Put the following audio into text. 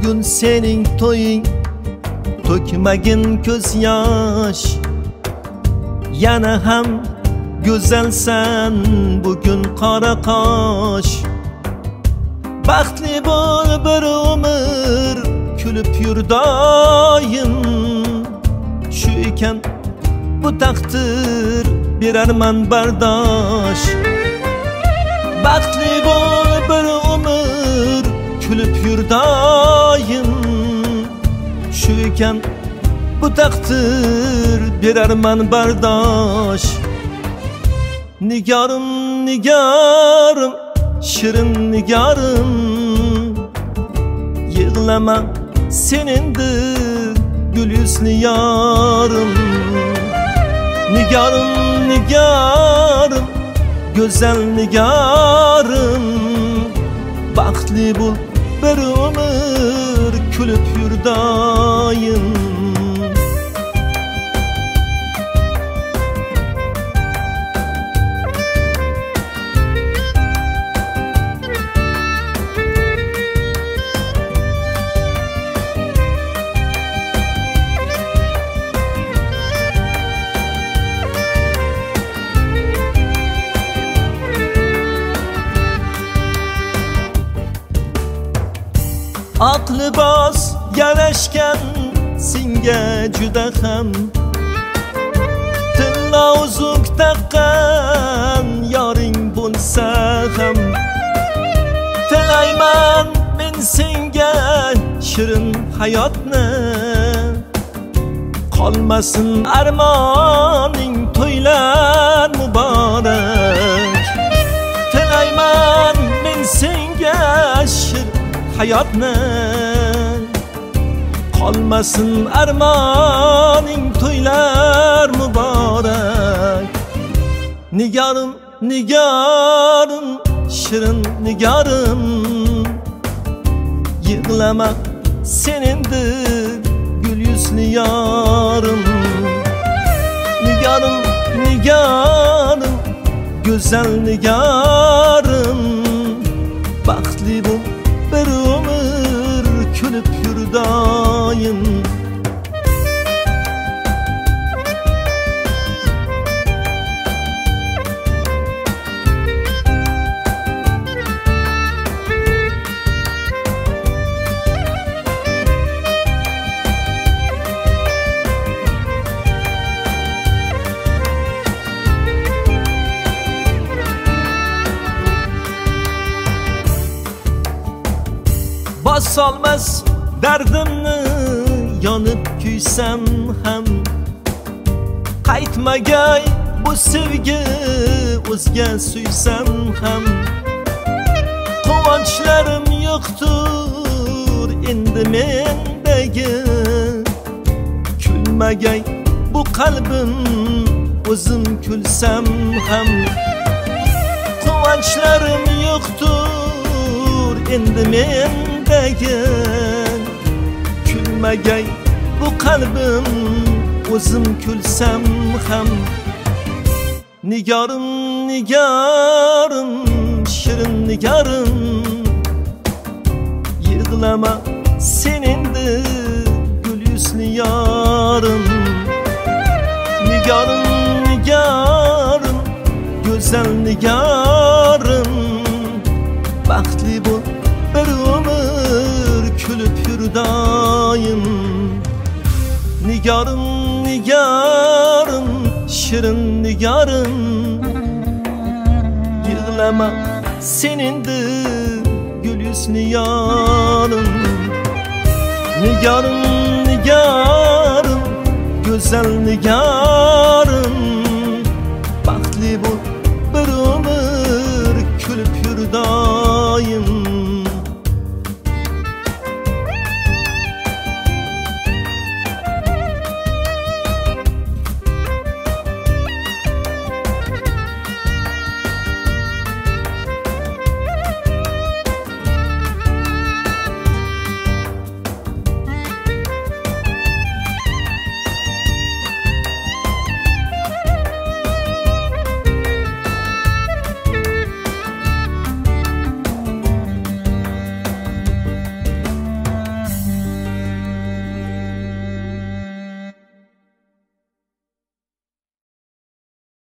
Bugün senin toying, to'kmagin ko'z yosh. Yana ham go'zalsan bugün qora qosh. Baxtli bo'l bir umr, kulib yur doim. Shu ekan bu taqdir, berarman bardosh. Baxtli bo'l bir umr, kulib yur doim. Shu ekan bu taqdir, berarman bardosh. Nigorim, nigorim, shirin nigorim, yig'lama sen endi gul yuzli yorim. Nigorim, nigorim, go'zal nigorim, baxtli bo'l bir umr, kulib yur doim. Aqli boz yarashgan senga juda ham, tilla uzuk taqqan yoring bo'lsa ham. Tilayman men senga shirin hayotni, qolmasin armoning to'ylar muborak. Tilayman men senga shirin hayotni, qolmasin armoning to'ylar muborak. Nigorim, nigorim, shirin nigorim, yig'lama sen endi gul yuzli yorim. Nigorim, nigorim, go'zal nigorim, baxtli bo'l bir umr, kulib yur doim. Bosolmas dardimni, yonib kuysam ham. Qaytmagay bu sevgi, o'zga suysam ham. Quvonchlarim yo'qdir endi mendagi, kulmagay bu qalbim, o'zim kulsam ham. Quvonchlarim yo'qdir endi mendagi, kulmagay bu qalbim, o'zim kulsam ham. Nigorim, nigorim, shirin nigorim, yig'lama sen endi gul yuzli yorim. Nigorim, nigorim, go'zal nigorim, baxtli bo'l bir umr, kulib yur doim. Nigorim, nigorim, shirin nigorim, yig'lama sen endi gul yuzli yorim. Nigorim, nigorim, go'zal nigorim, baxtli bo'l bir umr, kulib yur doim.